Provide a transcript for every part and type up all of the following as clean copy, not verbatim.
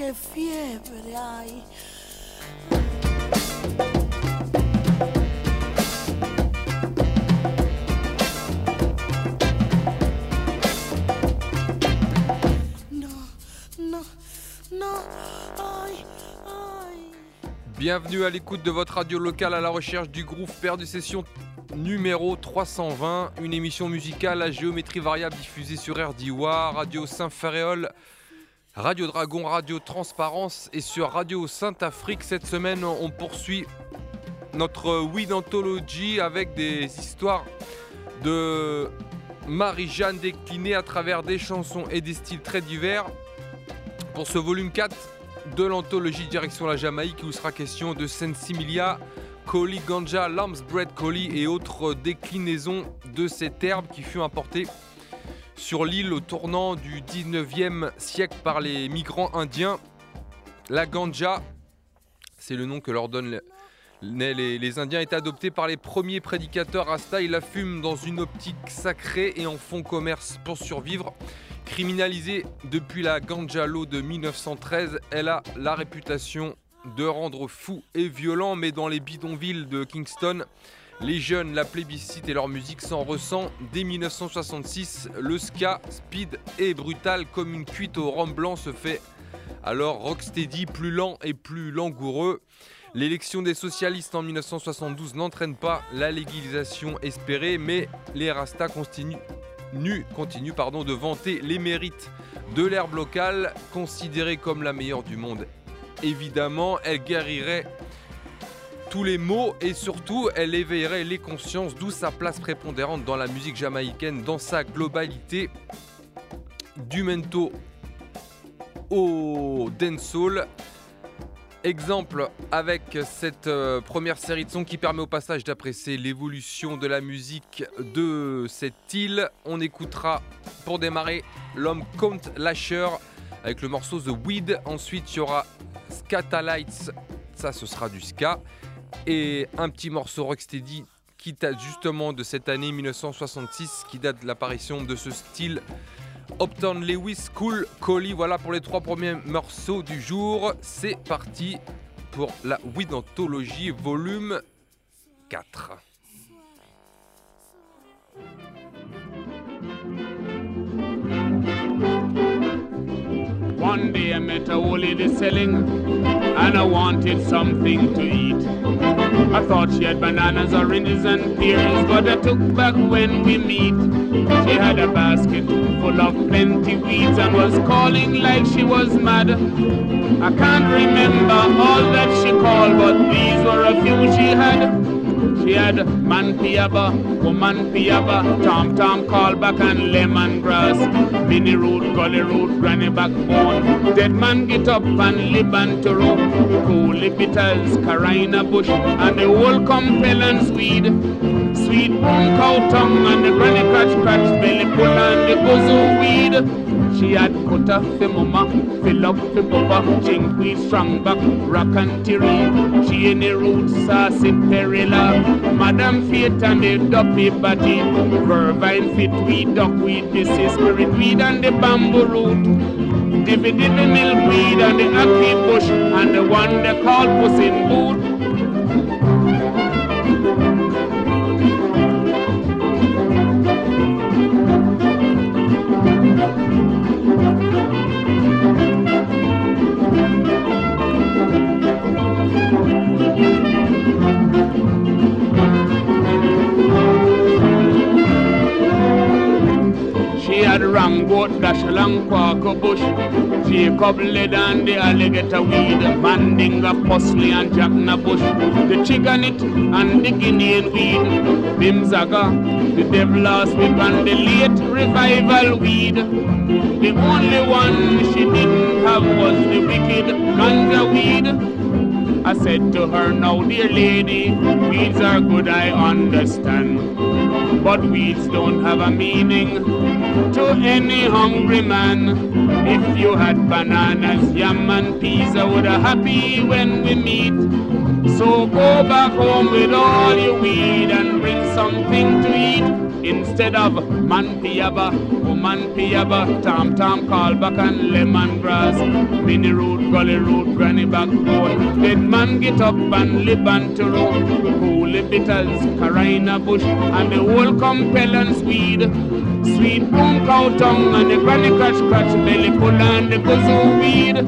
de fiebre hay. Bienvenue à l'écoute de votre radio locale à la recherche du groove Perdu Session numéro 320, une émission musicale à géométrie variable diffusée sur RDIWA, Radio Saint-Ferréol, Radio Dragon, Radio Transparence et sur Radio Saint-Afrique. Cette semaine, on poursuit notre Weed Anthology avec des histoires de Marie-Jeanne déclinées à travers des chansons et des styles très divers. Pour ce volume 4 de l'anthologie direction la Jamaïque, où sera question de Sensimilia, Collie, Ganja, Lamb's Bread Collie et autres déclinaisons de cette herbe qui fut importée sur l'île au tournant du 19e siècle par les migrants indiens. La ganja, c'est le nom que leur donnent les Indiens, est adoptée par les premiers prédicateurs Rasta. Ils la fument dans une optique sacrée et en font commerce pour survivre. Criminalisée depuis la Ganja Law de 1913, elle a la réputation de rendre fou et violent, mais dans les bidonvilles de Kingston, les jeunes la plébiscitent et leur musique s'en ressent. Dès 1966, le ska, speed et brutal comme une cuite au rhum blanc se fait alors rocksteady, plus lent et plus langoureux. L'élection des socialistes en 1972 n'entraîne pas la légalisation espérée, mais les Rastas continuent de vanter les mérites de l'herbe locale, considérée comme la meilleure du monde. Évidemment, elle guérirait tous les maux et surtout, elle éveillerait les consciences, d'où sa place prépondérante dans la musique jamaïcaine dans sa globalité, du mento au dancehall. Exemple avec cette première série de sons qui permet au passage d'apprécier l'évolution de la musique de cette île. On écoutera pour démarrer l'homme Count Lasher avec le morceau The Weed. Ensuite il y aura Scatalites, ça ce sera du ska. Et un petit morceau rocksteady qui date justement de cette année 1966, qui date de l'apparition de ce style Uptown Lewis, Cool, Collie. Voilà pour les 3 premiers morceaux du jour. C'est parti pour la Weed Anthology volume 4. One day I met a old lady selling, and I wanted something to eat. I thought she had bananas, oranges and pears, but I took back when we meet. She had a basket full of plenty weeds and was calling like she was mad. I can't remember all that she called, but these were a few she had. She had man piaba, woman piaba, tom-tom, callback and lemongrass, mini root, gully root, granny backbone, dead man get up and lip and toro, coolie bitters, carina bush, and the whole compellence weed, sweet brown cow tongue and the granny crotch, belly pull and the gozo weed. She had cut off the mama, fill up the papa, chinkweed, strong back, rock and terry. She in the roots, saucy perilla, Madam Fate and the duppy body, vervine fitweed, duckweed, this is spirit weed and the bamboo root, divvy milkweed and the ackee bush, and the one they call puss in boot. Rangoat, dash along quaco bush, Jacob led and the alligator weed, Mandinga, pusley and jackna bush, the chiganit and the Guinean weed, Bimzaga, the devil last week and the late revival weed. The only one she didn't have was the wicked ganja weed. I said to her, now dear lady, weeds are good, I understand, but weeds don't have a meaning to any hungry man. If you had bananas, yam and peas, I would have happy when we meet. So go back home with all your weed and bring something to eat. instead of man piaba, woman piaba, tom tom call back and lemongrass, mini root, gully root, granny backbone. Dead man get up and live on to road, coolie bitters, carina bush, and the whole compel and sweet boom cow tongue and the granny scratch belly pull and the kazoo weed.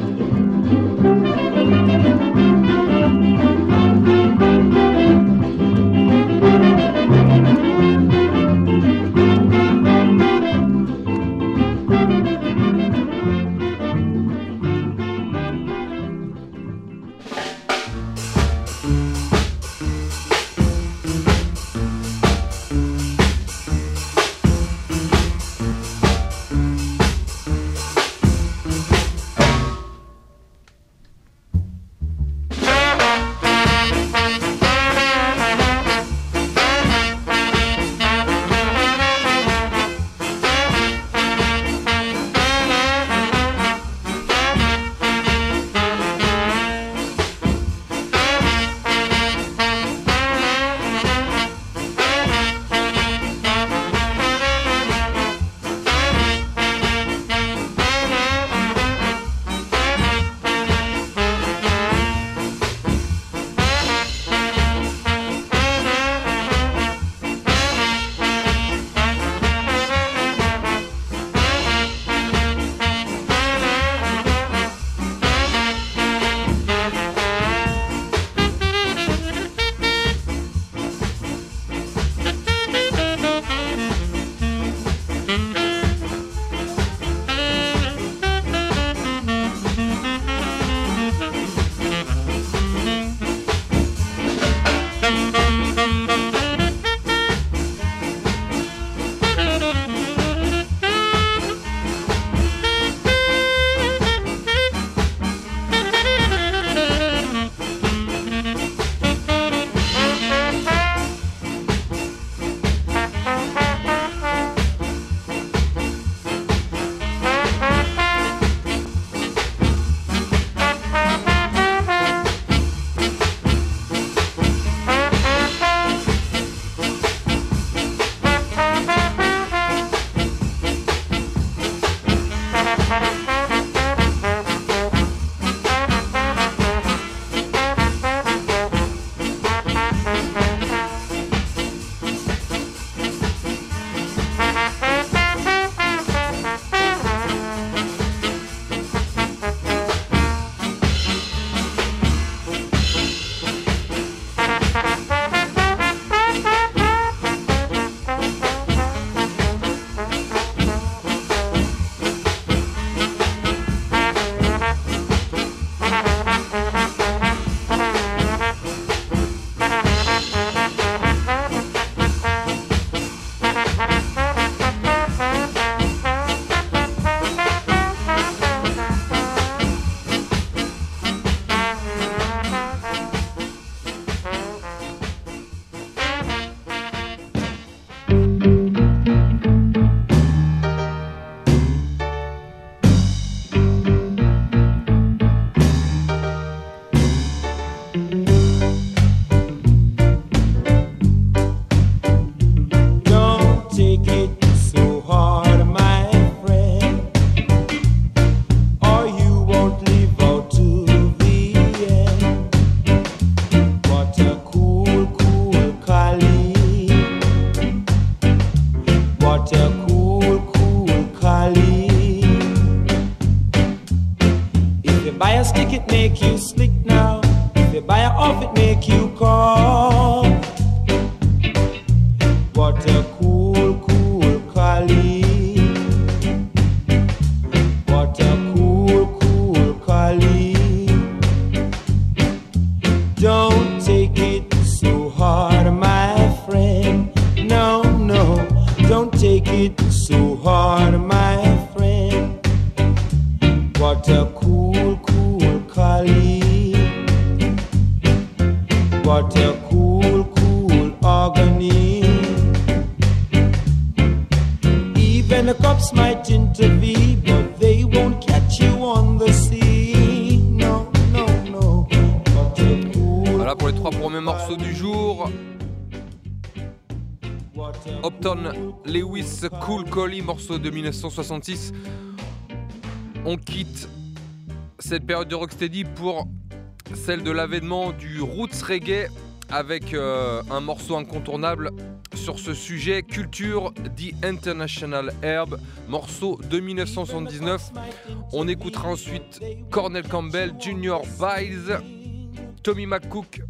Upton Lewis Cool Collie, morceau de 1966. On quitte cette période de rocksteady pour celle de l'avènement du roots reggae avec un morceau incontournable sur ce sujet, Culture, The International Herb, morceau de 1979. On écoutera ensuite Cornel Campbell, Junior Byles, Tommy McCook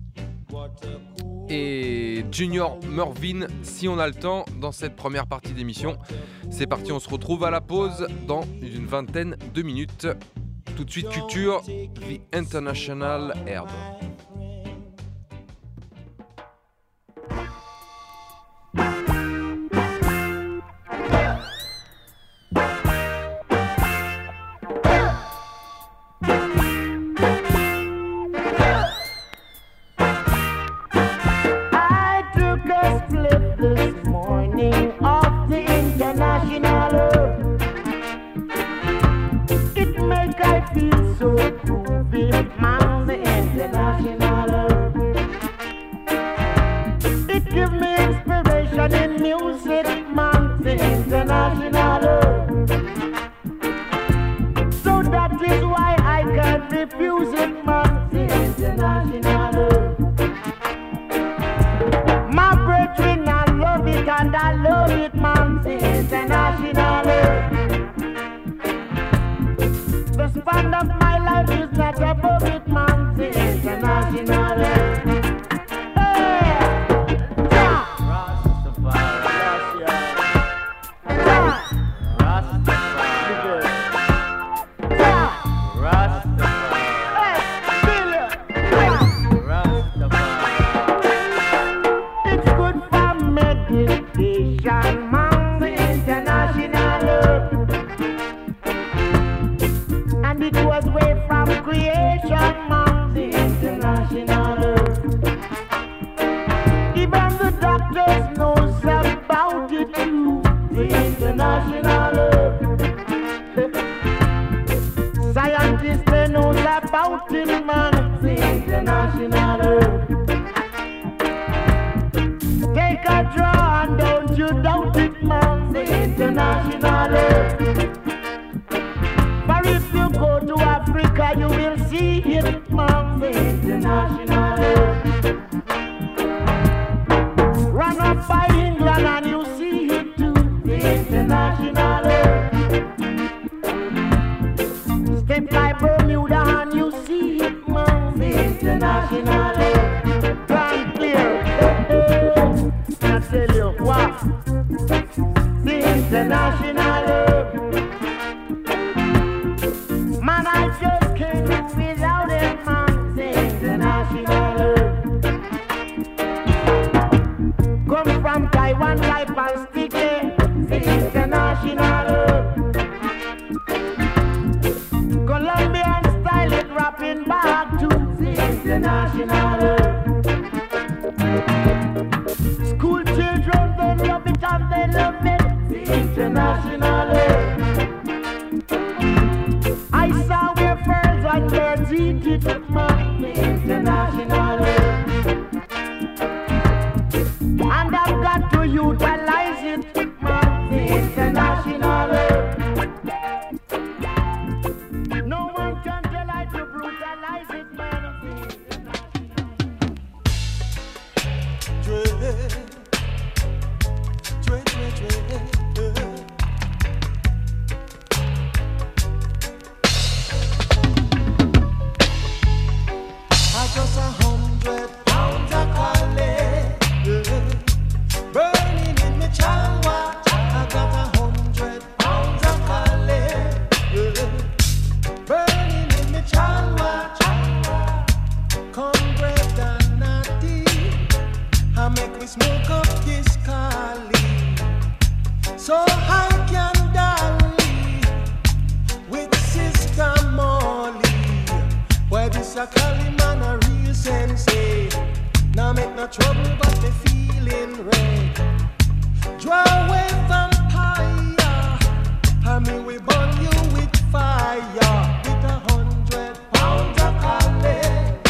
et Junior Mervyn, si on a le temps, dans cette première partie d'émission. C'est parti, on se retrouve à la pause dans une vingtaine de minutes. Tout de suite, Culture, The International Herb.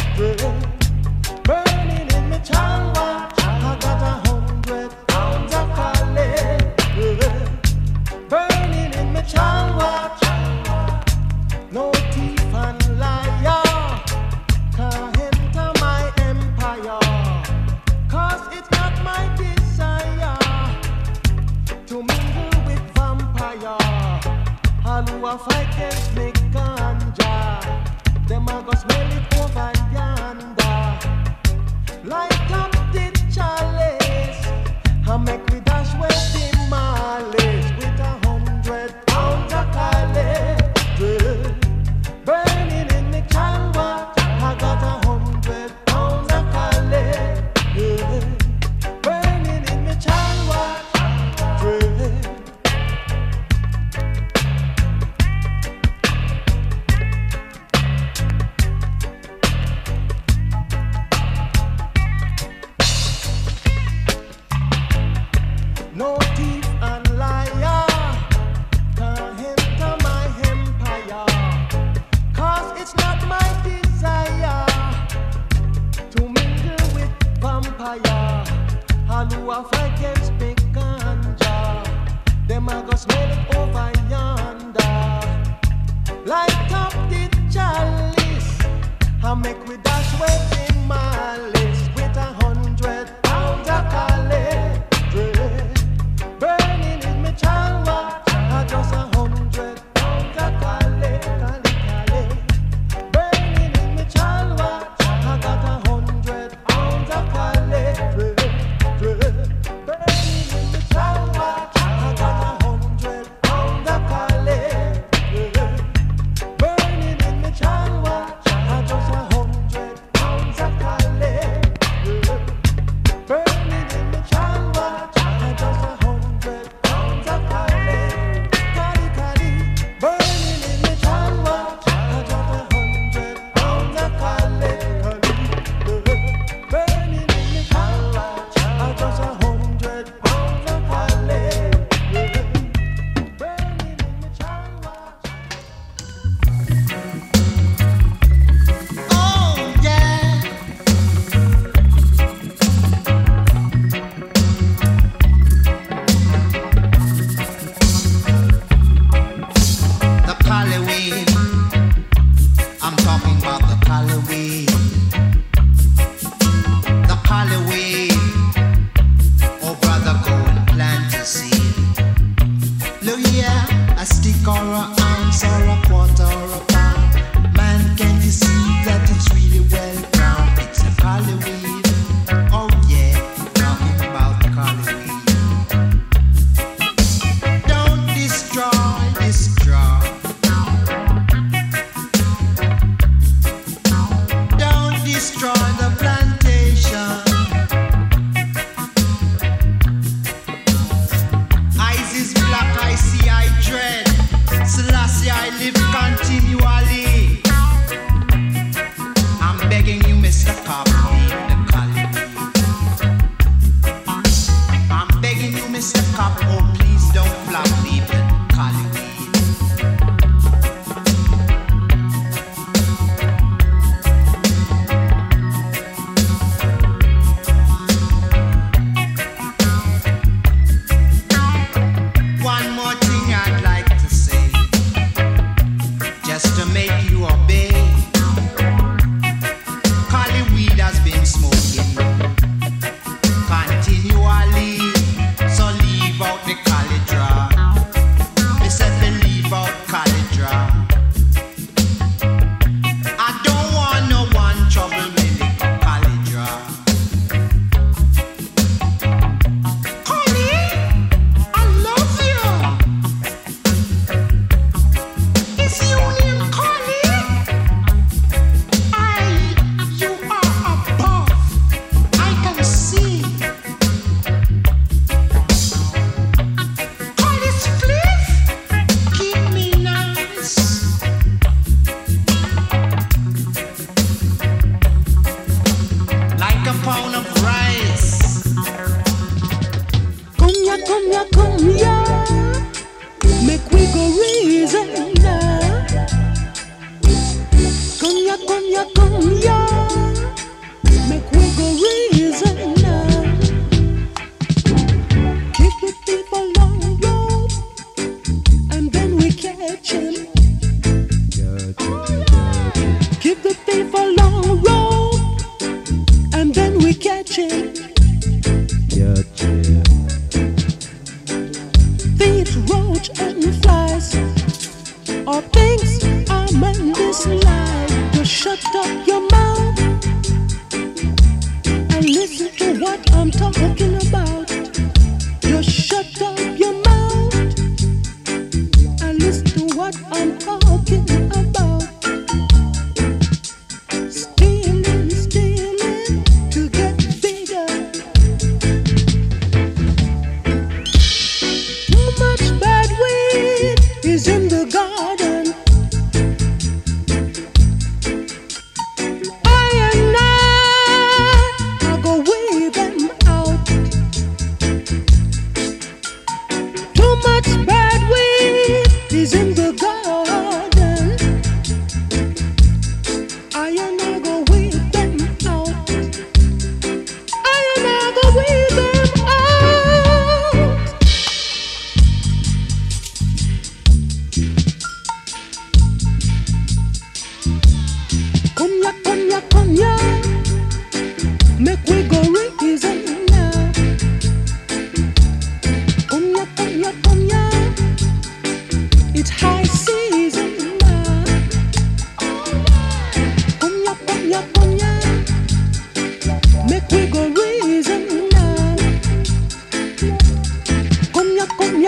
Burning in my chalwa, I got 100 pounds of No thief and liar can't enter my empire. 'Cause it's not my desire to mingle with vampire. All who have against me ganja, them a go smell it over yonder. Light up the chalice and make we dash with the malice with 100 pounds of cali. Burning in me chalwa, just 100 pounds of cali, cali, cali. Burning in me chalwa, I got 100 pounds of cali. Burning in me chalwa, I got 100 pounds of cali. Burning in me chalwa, I just 100 pounds of cali. Burning in me chalwa, I just 100 pounds of cali. Cali, cali. Burning in me chalwa, I just 100 pounds of cali. Burning in me chalwa, I just 100 pounds of cali. Burning in me chalwa. Oh yeah. The Cali weed. I'm talking about the Cali weed. The Cali weed. Oh brother, go and plant a seed. Look here, a stick or an ounce or a quarter or a pound. Man, can you see that it's really well ground? It's a Cali weed. Oh yeah, talking about Cali weed. Don't destroy, destroy. Don't destroy the plantation. Eyes is black, I see, I dread. Selassie, I live continually. I'm begging you, Mr. Cop, leave the Cali weed. I'm begging you, Mr. Cop, oh please don't flop, leave the Cali weed. One more thing I'd like to say, just to make you obey. Cali weed has been smoking continually, so leave out the Cali draw. Me said to leave out Cali draw. I don't want no one trouble me little Cali draw. Cali, I love you. Is your name Cali? You are above. I can see. Cali split, keep me nice. Like a pound of rice. Come ya, come ya, come ya. Make we go reason now. Come ya, come ya, come ya. Make we go reason now. Keep the people on the road, and then we catch 'em. Keep the people on the road, and then we catch 'em. Thieves, roach, and flies, all things are meant this life. Just shut up your mouth and listen to what I'm talking about. Just shut up your mouth and listen to what I'm talking about. Stealing, stealing to get bigger. Too much bad weed is in the garden.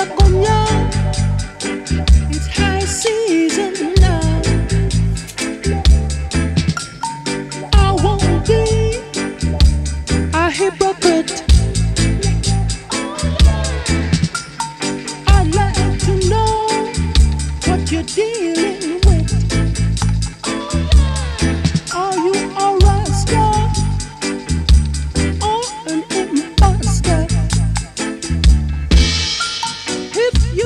a cognac. It's high season now. I won't be a hypocrite. I'd like to know what you're dealing with. Are you a rasta or an imposter? If you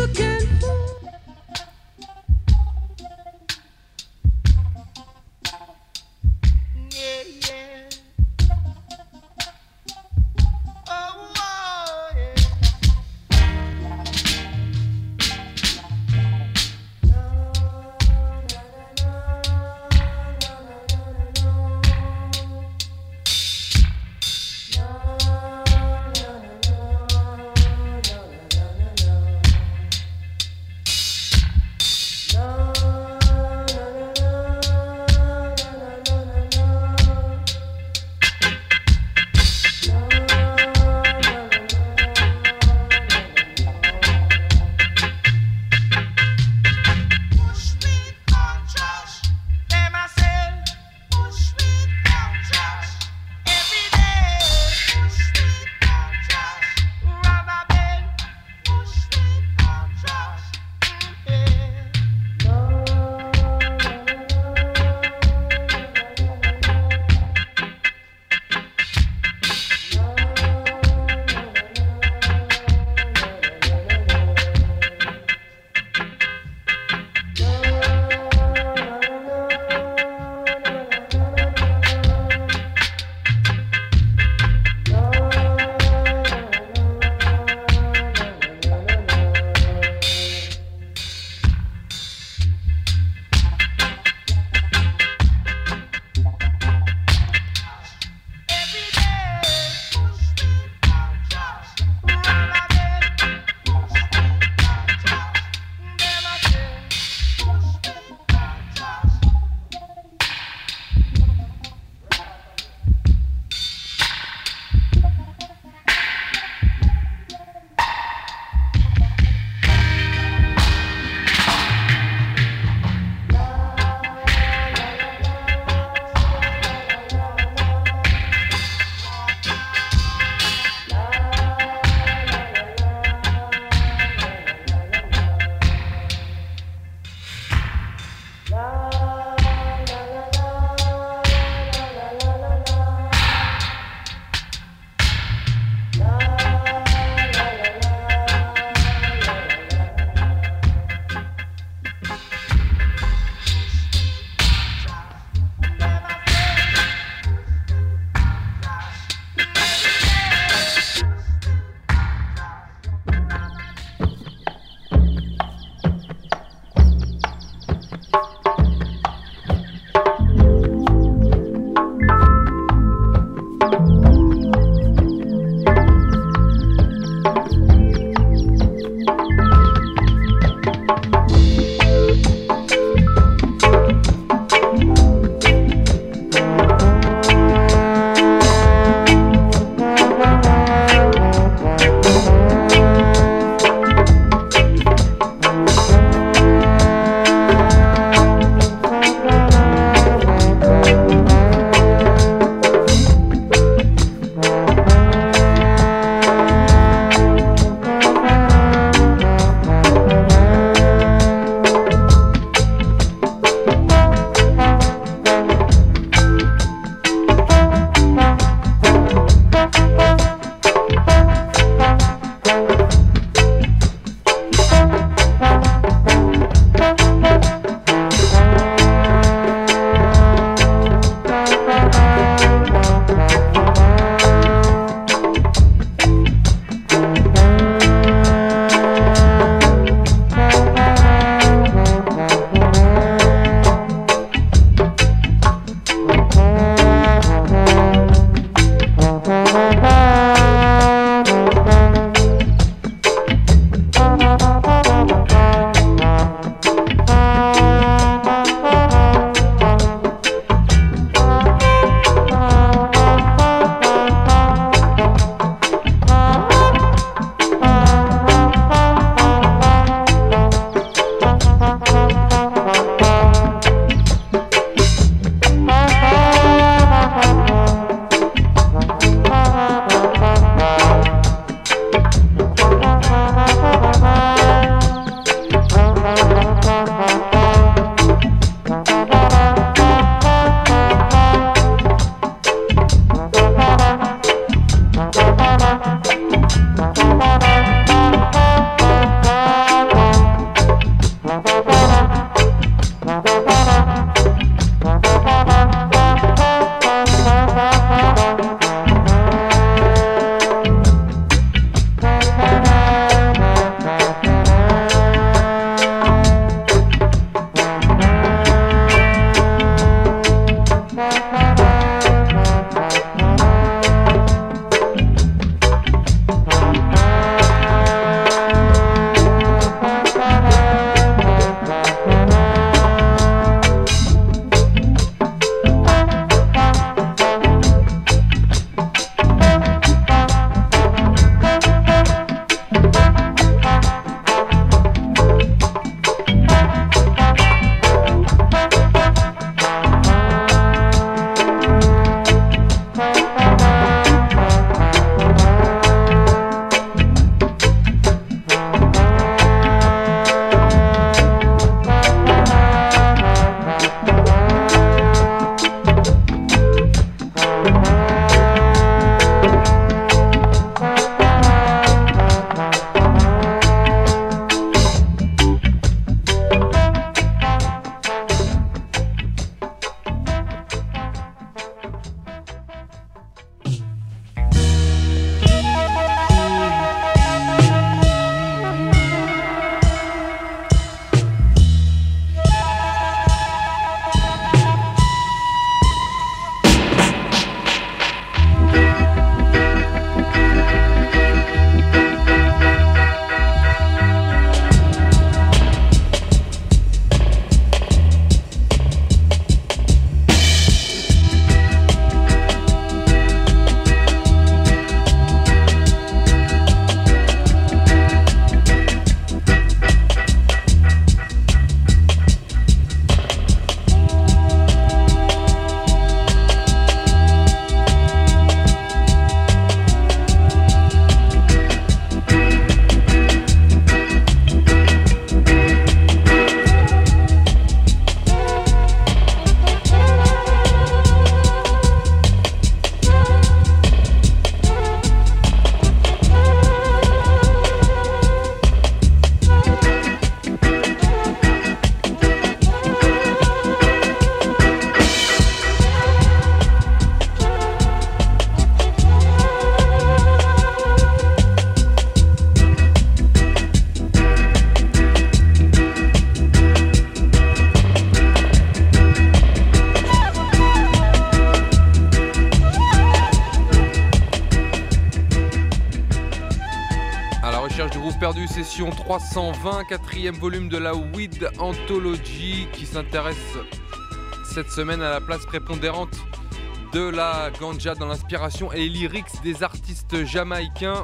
Groove Perdu, session 320, quatrième volume de la Weed Anthology qui s'intéresse cette semaine à la place prépondérante de la ganja dans l'inspiration et les lyrics des artistes jamaïcains.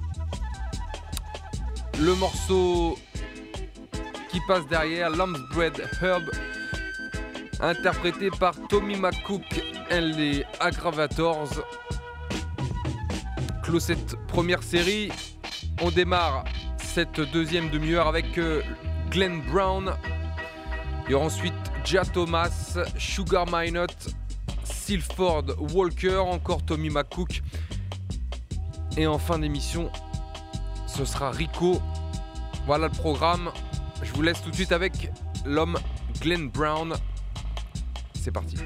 Le morceau qui passe derrière, Lamb's Bread Herb, interprété par Tommy McCook et les Aggravators. Clôt cette première série. On démarre cette deuxième demi-heure avec Glenn Brown. Il y aura ensuite Jah Thomas, Sugar Minott, Silford Walker, encore Tommy McCook. Et en fin d'émission, ce sera Rico. Voilà le programme. Je vous laisse tout de suite avec l'homme Glenn Brown. C'est parti.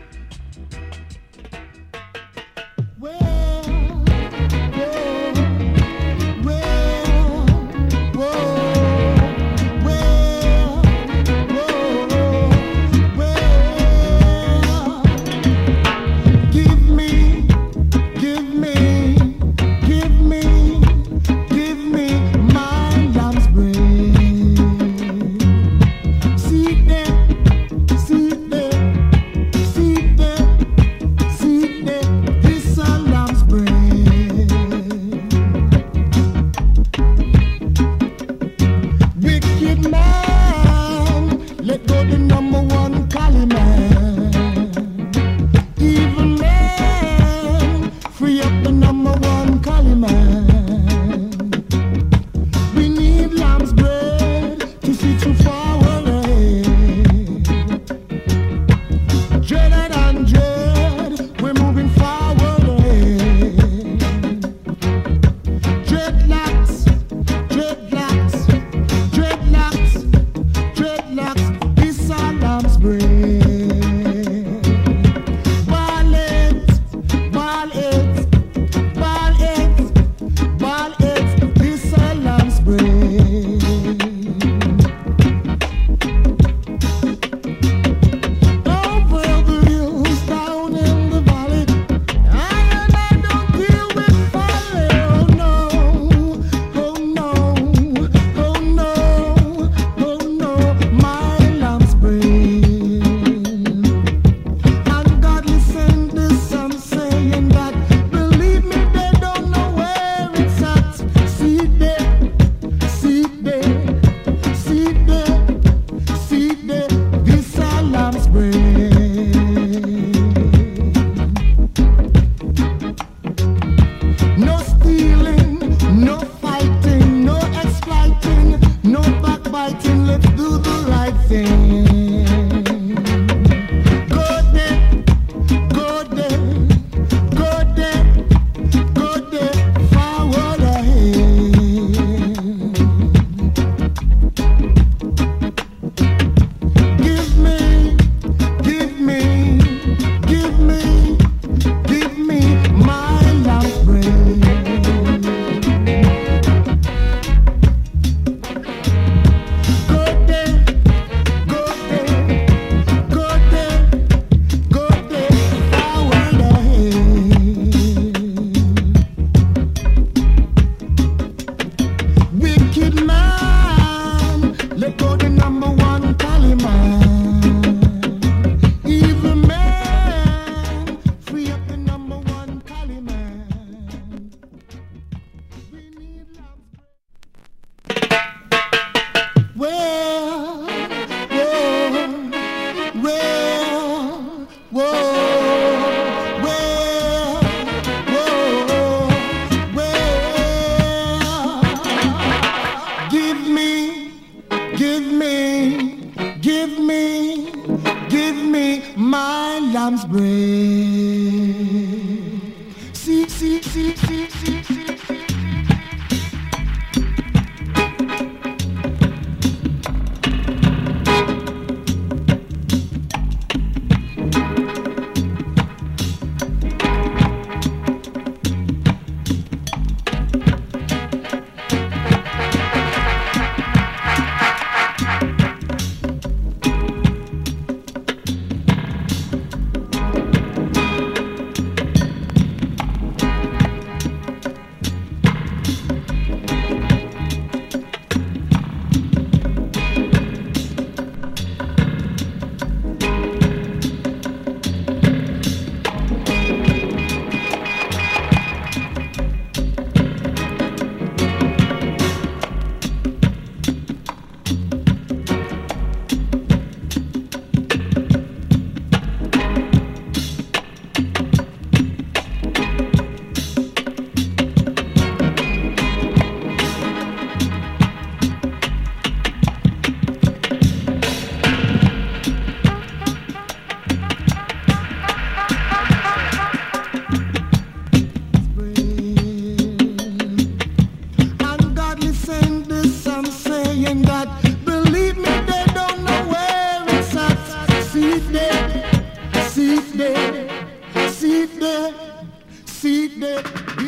ain't got. Believe me, they don't know where it's at. See it there, see it there, see it there, see it there.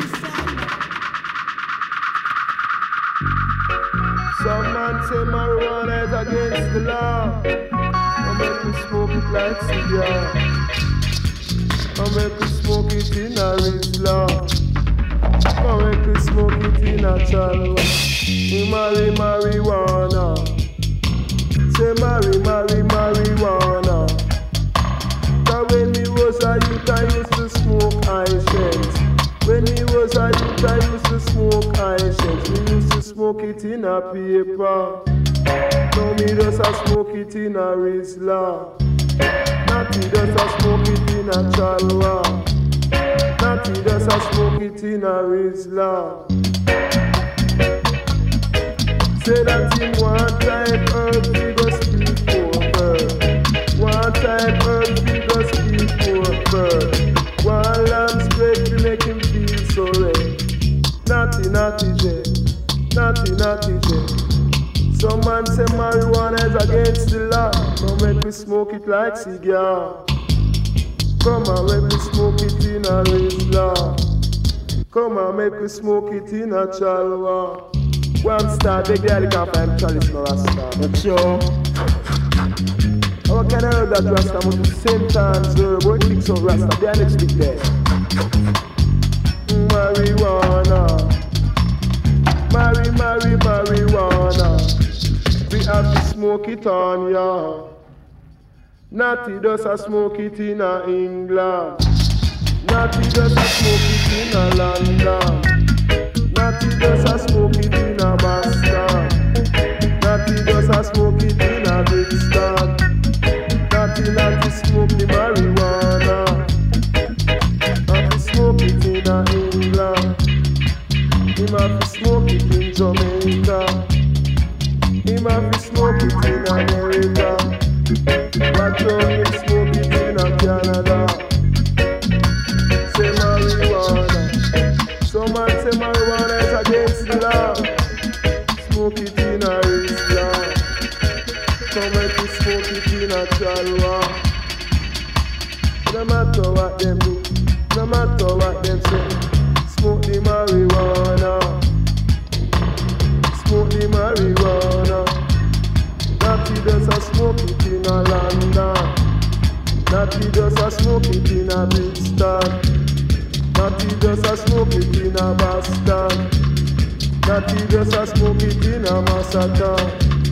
Some man say marijuana is against the law. I make me smoke it like cigar. I make me smoke it in a Rizla. I make me smoke it in a Chalwa. We marry marijuana. Say marry marijuana. Cause when me was a youth I used to smoke Highshens. When me was a youth I used to smoke Highshens. We used to smoke it in a paper. Now me just a smoke it in a Rizla. Natty just a smoke it in a Chalwa. Natty just a smoke it in a Rizla. Say that in one time earth we go speak for bird. One time earth we go speak for bird. One lamb straight we make him feel so red. Natty jet, natty jet. Some man say marijuana is against the law. Come make me smoke it like cigar. Come on, make me smoke it in a Rizla. Come on, make me smoke it in a Chalwa. One star, the girl can't find chalice no Rasta. But sure, how can I know that Rasta must be same times herb? What thinks of Rasta? They are next week there. Marijuana. Marijuana. We have to smoke it on ya. Natty does a smoke it in a England. Natty does a smoke it in a London. Natty does a smoke it in a Boston. Natty does a smoke it in a Brixton. Natty smoke the marijuana. Natty smoke it in a England. Him have to smoke it in Jamaica. Him have to smoke it in America. But don't him smoke it in Canada. Say marijuana. Some man say marijuana is against the law. Smoke it in a Rizla. Come make you smoke it in a Chalwa. No matter what them do, no matter what them say, smoke the marijuana. Smoke the marijuana. Natty does a smoke it in a London. Natty does a smoke it in a Brixton. Natty does a smoke it in a Boston. Natty does a smoke it in a Massacre.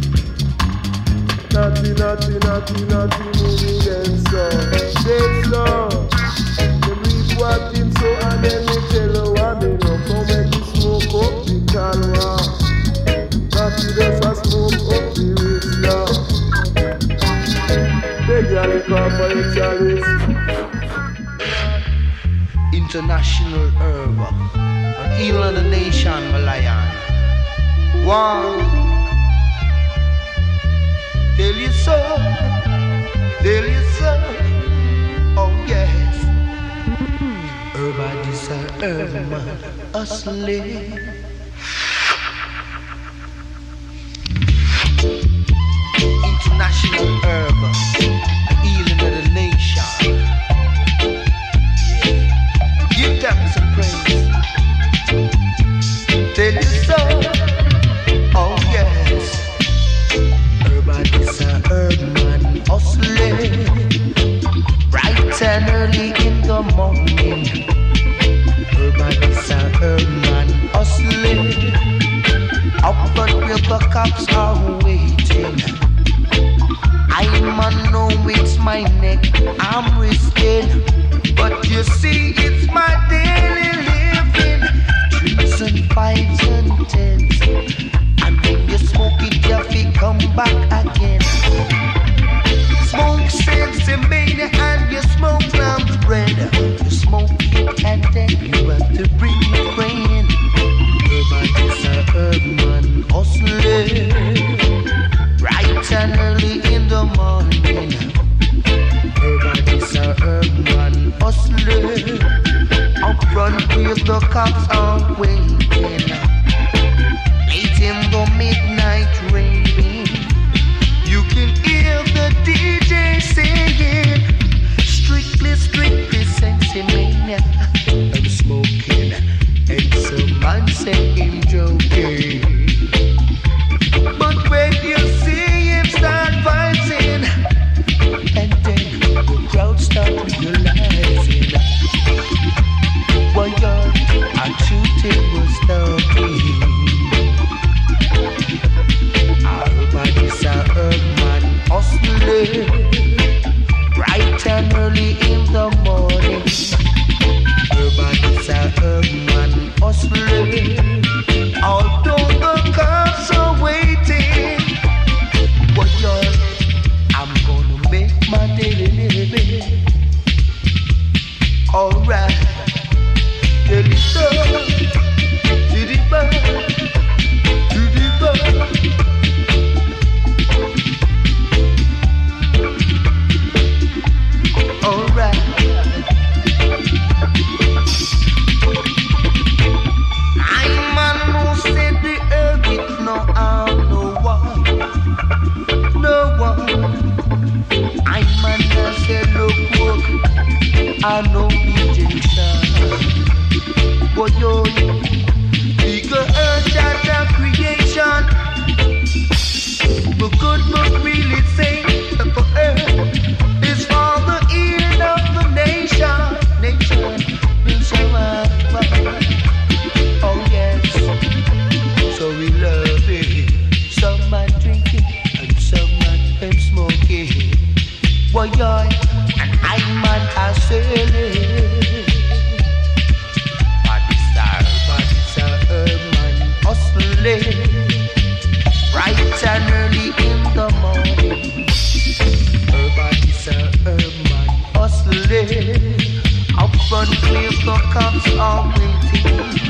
Natty moving them so. They slow. They read what him so and then they tell her what they know. Come make you smoke up the Chalwa. Natty does a smoke up the Rizla. They got it for your chalice. International herb, an healer of the nation, Malayan. One, tell you so, oh yes. Herb, this a herb man, a slave. International herb, an healer of the nation. Give thanks and praise. Tell you so. Oh yes. Herb is a herb man hustling. Bright and early in the morning. Herb is a herb man hustling. Up but where the cops are waiting. I man know it's my neck I'm risking. But you see, it's my daily living. Tricks and fights and tents. And when you smoke it, you feel come back again. Smoke sense in me and you smoke lamb's bread. You smoke it and then you have to bring your brain. Herb is a herb man hustling. Bright and early in the morning. Herb is a herb man hustling. Up front with the cops are waiting. Late in the midnight rain. I know rejection. Boy, yo, bigger earth than the creation. But good book really say that the earth is for the ear of the nation. Oh yes, so we love it. Some man drinking and some man smoking. Boy, and I man are sailing. Bodies are man hustling. Bright and early in the morning. Bodies are man hustling. Up front clear, the cops are waiting.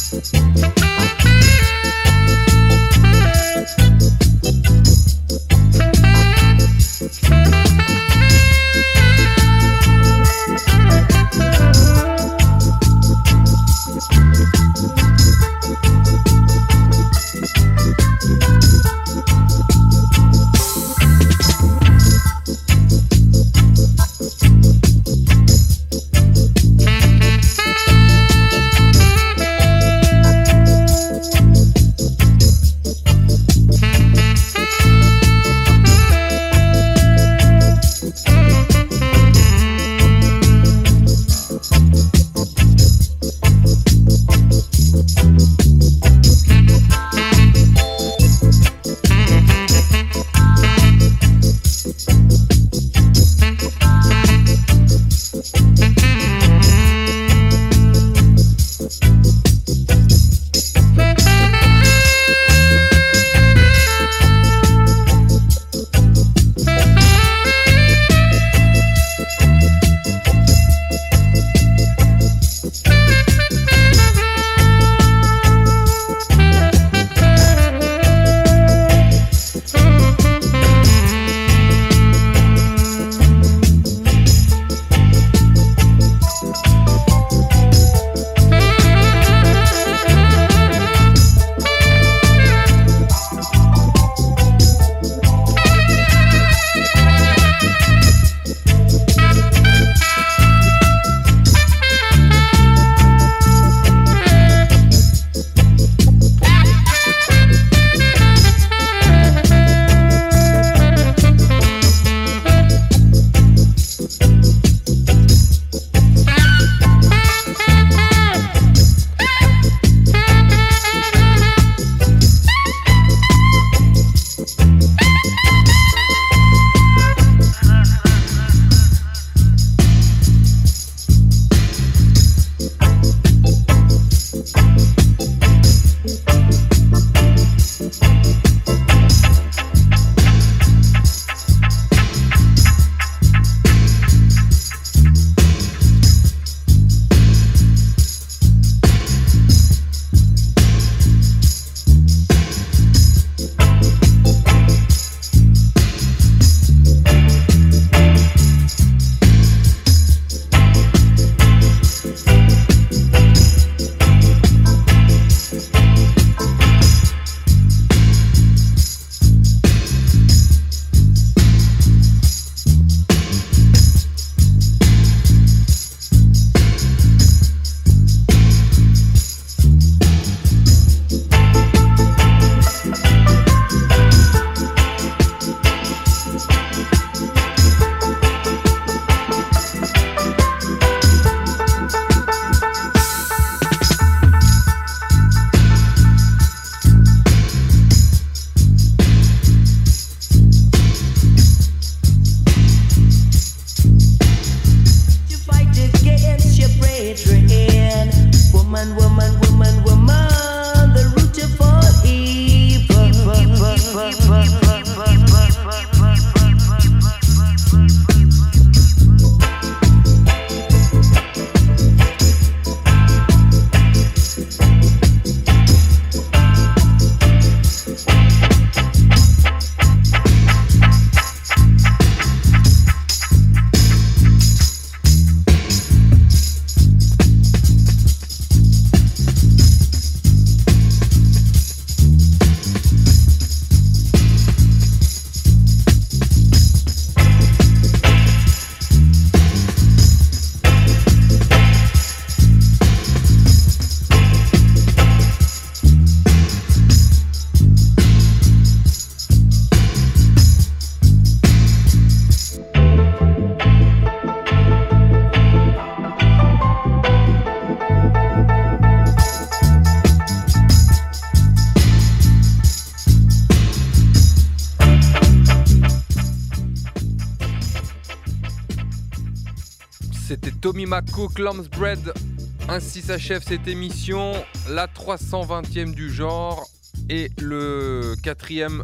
C'était Tommy Mako, Clams Bread. Ainsi s'achève cette émission, la 320e du genre et le 4e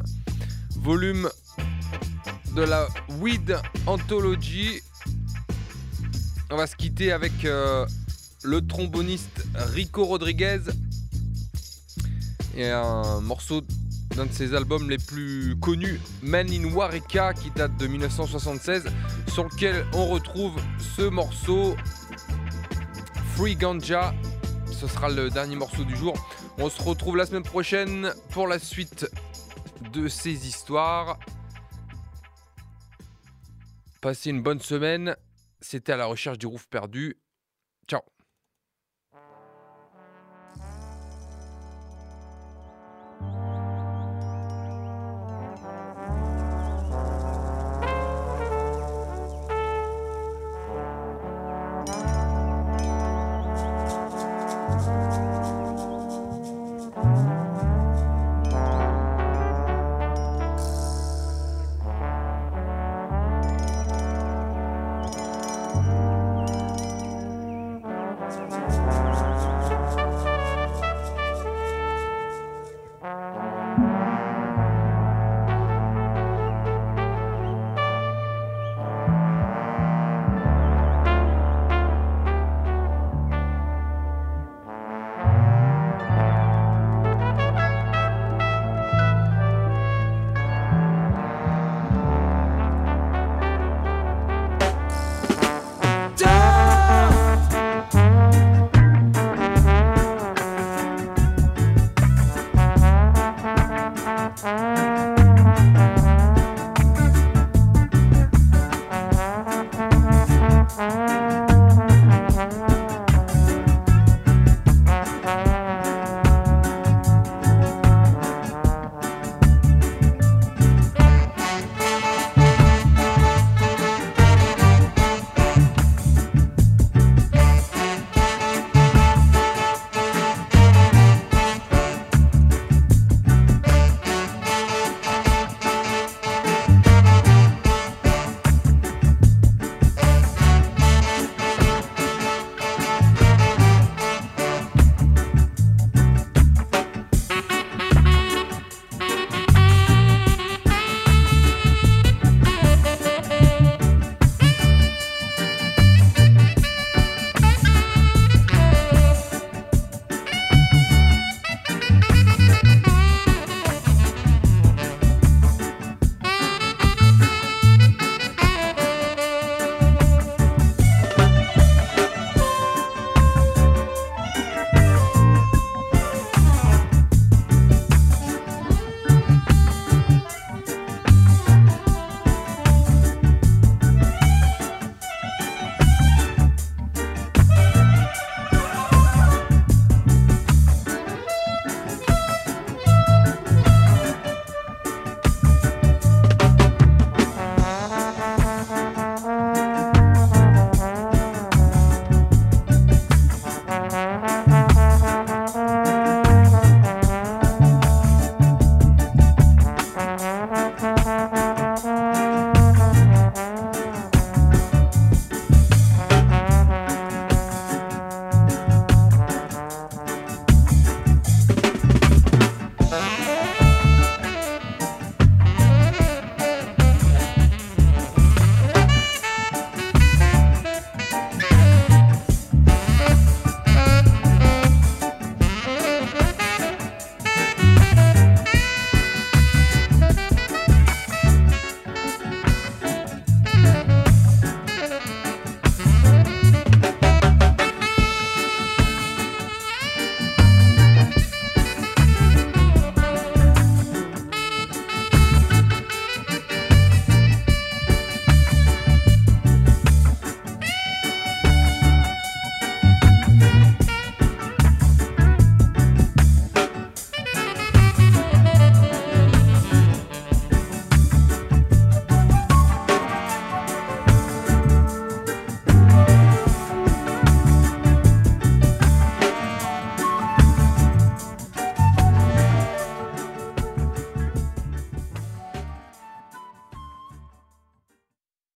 volume de la Weed Anthology. On va se quitter avec le tromboniste Rico Rodriguez et un morceau d'un de ses albums les plus connus, Man in Wareka, qui date de 1976, sur lequel on retrouve ce morceau Free Ganja. Ce sera le dernier morceau du jour. On se retrouve la semaine prochaine pour la suite de ces histoires. Passez une bonne semaine. C'était À la recherche du Groove perdu. Ciao.